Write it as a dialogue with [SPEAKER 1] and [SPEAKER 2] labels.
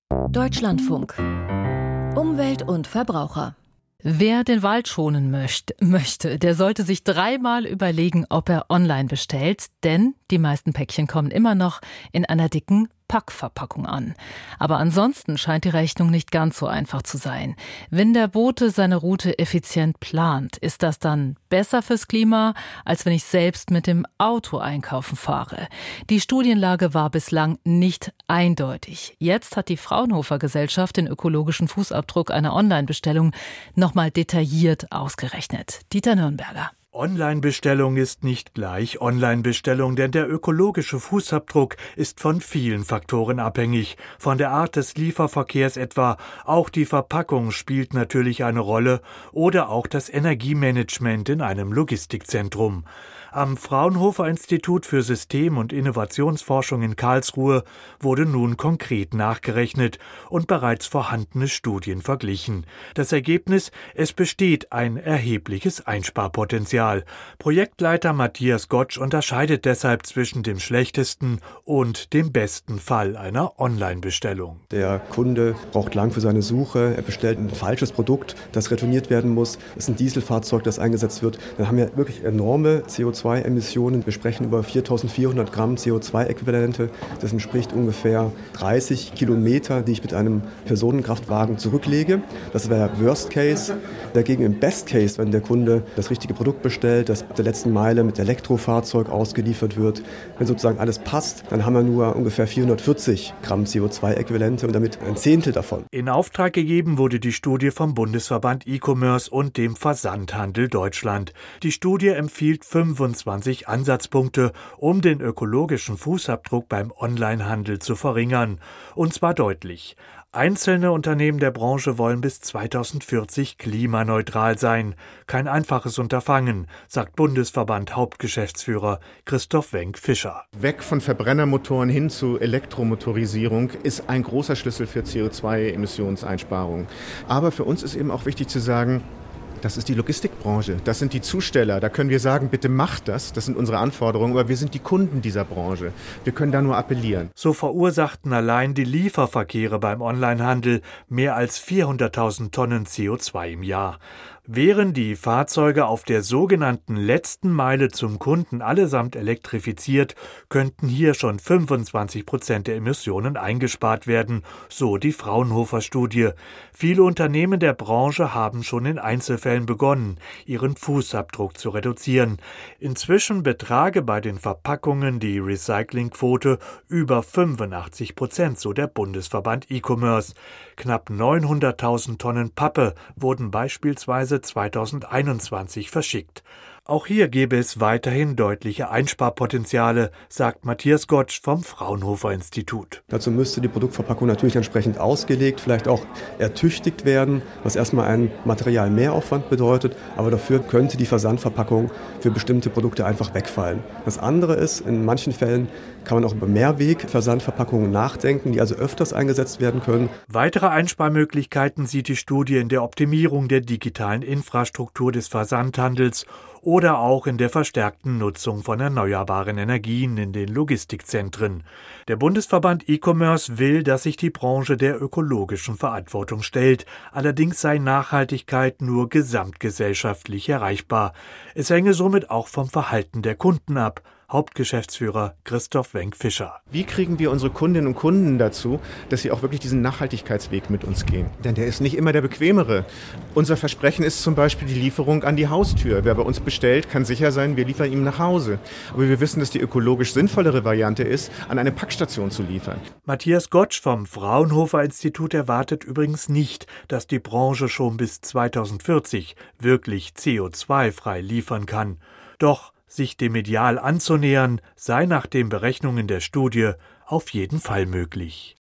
[SPEAKER 1] Deutschlandfunk. Umwelt und Verbraucher.
[SPEAKER 2] Wer den Wald schonen möchte, der sollte sich dreimal überlegen, ob er online bestellt, denn die meisten Päckchen kommen immer noch in einer dicken Packverpackung an. Aber ansonsten scheint die Rechnung nicht ganz so einfach zu sein. Wenn der Bote seine Route effizient plant, ist das dann besser fürs Klima, als wenn ich selbst mit dem Auto einkaufen fahre? Die Studienlage war bislang nicht eindeutig. Jetzt hat die Fraunhofer Gesellschaft den ökologischen Fußabdruck einer Online-Bestellung nochmal detailliert ausgerechnet. Dieter Nürnberger.
[SPEAKER 3] Online-Bestellung ist nicht gleich Online-Bestellung, denn der ökologische Fußabdruck ist von vielen Faktoren abhängig. Von der Art des Lieferverkehrs etwa, auch die Verpackung spielt natürlich eine Rolle oder auch das Energiemanagement in einem Logistikzentrum. Am Fraunhofer Institut für System- und Innovationsforschung in Karlsruhe wurde nun konkret nachgerechnet und bereits vorhandene Studien verglichen. Das Ergebnis: Es besteht ein erhebliches Einsparpotenzial. Projektleiter Matthias Gottsch unterscheidet deshalb zwischen dem schlechtesten und dem besten Fall einer Online-Bestellung.
[SPEAKER 4] Der Kunde braucht lang für seine Suche, er bestellt ein falsches Produkt, das retourniert werden muss, es ist ein Dieselfahrzeug, das eingesetzt wird. Dann haben wir wirklich enorme CO2-Emissionen. Wir sprechen über 4.400 Gramm CO2-Äquivalente. Das entspricht ungefähr 30 Kilometer, die ich mit einem Personenkraftwagen zurücklege. Das wäre Worst Case. Dagegen im Best Case, wenn der Kunde das richtige Produkt bestellt, das ab der letzten Meile mit Elektrofahrzeug ausgeliefert wird, wenn sozusagen alles passt, dann haben wir nur ungefähr 440 Gramm CO2-Äquivalente und damit ein Zehntel davon.
[SPEAKER 3] In Auftrag gegeben wurde die Studie vom Bundesverband E-Commerce und dem Versandhandel Deutschland. Die Studie empfiehlt 25 Ansatzpunkte, um den ökologischen Fußabdruck beim Onlinehandel zu verringern. Und zwar deutlich. Einzelne Unternehmen der Branche wollen bis 2040 klimaneutral sein. Kein einfaches Unterfangen, sagt Bundesverband Hauptgeschäftsführer Christoph Wenck-Fischer.
[SPEAKER 5] Weg von Verbrennermotoren hin zu Elektromotorisierung ist ein großer Schlüssel für CO2-Emissionseinsparungen. Aber für uns ist eben auch wichtig zu sagen, das ist die Logistikbranche, das sind die Zusteller. Da können wir sagen, bitte macht das, das sind unsere Anforderungen, aber wir sind die Kunden dieser Branche. Wir können da nur appellieren.
[SPEAKER 3] So verursachten allein die Lieferverkehre beim Onlinehandel mehr als 400.000 Tonnen CO2 im Jahr. Wären die Fahrzeuge auf der sogenannten letzten Meile zum Kunden allesamt elektrifiziert, könnten hier schon 25% der Emissionen eingespart werden, so die Fraunhofer-Studie. Viele Unternehmen der Branche haben schon in Einzelfällen begonnen, ihren Fußabdruck zu reduzieren. Inzwischen betrage bei den Verpackungen die Recyclingquote über 85%, so der Bundesverband E-Commerce. Knapp 900.000 Tonnen Pappe wurden beispielsweise 2021 verschickt. Auch hier gäbe es weiterhin deutliche Einsparpotenziale, sagt Matthias Gottsch vom Fraunhofer Institut.
[SPEAKER 4] Dazu müsste die Produktverpackung natürlich entsprechend ausgelegt, vielleicht auch ertüchtigt werden, was erstmal einen Materialmehraufwand bedeutet, aber dafür könnte die Versandverpackung für bestimmte Produkte einfach wegfallen. Das andere ist, in manchen Fällen kann man auch über Mehrweg-Versandverpackungen nachdenken, die also öfters eingesetzt werden können.
[SPEAKER 3] Weitere Einsparmöglichkeiten sieht die Studie in der Optimierung der digitalen Infrastruktur des Versandhandels oder auch in der verstärkten Nutzung von erneuerbaren Energien in den Logistikzentren. Der Bundesverband E-Commerce will, dass sich die Branche der ökologischen Verantwortung stellt. Allerdings sei Nachhaltigkeit nur gesamtgesellschaftlich erreichbar. Es hänge somit auch vom Verhalten der Kunden ab. Hauptgeschäftsführer Christoph Wenck-Fischer.
[SPEAKER 5] Wie kriegen wir unsere Kundinnen und Kunden dazu, dass sie auch wirklich diesen Nachhaltigkeitsweg mit uns gehen? Denn der ist nicht immer der bequemere. Unser Versprechen ist zum Beispiel die Lieferung an die Haustür. Wer bei uns bestellt, kann sicher sein, wir liefern ihm nach Hause. Aber wir wissen, dass die ökologisch sinnvollere Variante ist, an eine Packstation zu liefern.
[SPEAKER 3] Matthias Gottsch vom Fraunhofer Institut erwartet übrigens nicht, dass die Branche schon bis 2040 wirklich CO2-frei liefern kann. Doch sich dem Ideal anzunähern, sei nach den Berechnungen der Studie auf jeden Fall möglich.